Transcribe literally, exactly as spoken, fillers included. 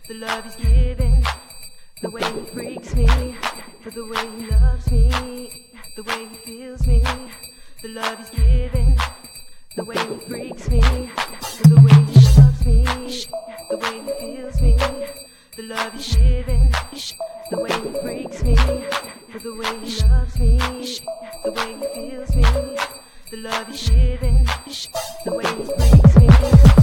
the love he's giving, the way he freaks me, for the way he loves me, the way he feels me, the love he's giving, the way he freaks me, for the way he loves me, the way he feels me, the love he's giving, the way he freaks me, for the way he loves me, the way he feels me, the love he's giving, the way he freaks me.